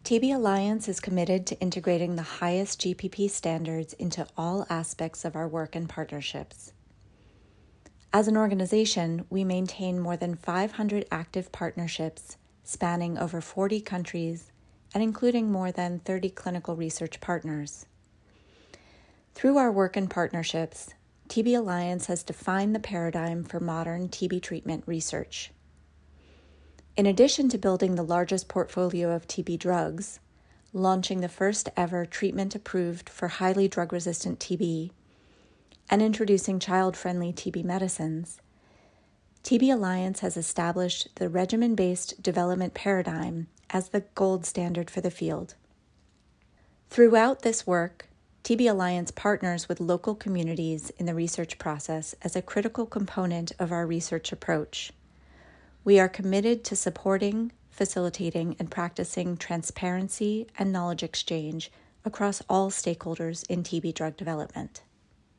TB Alliance is committed to integrating the highest GPP standards into all aspects of our work and partnerships. As an organization, we maintain more than 500 active partnerships spanning over 40 countries and including more than 30 clinical research partners. Through our work and partnerships, TB Alliance has defined the paradigm for modern TB treatment research. In addition to building the largest portfolio of TB drugs, launching the first ever treatment approved for highly drug-resistant TB, and introducing child-friendly TB medicines, TB Alliance has established the regimen-based development paradigm as the gold standard for the field. Throughout this work, TB Alliance partners with local communities in the research process as a critical component of our research approach. We are committed to supporting, facilitating, and practicing transparency and knowledge exchange across all stakeholders in TB drug development.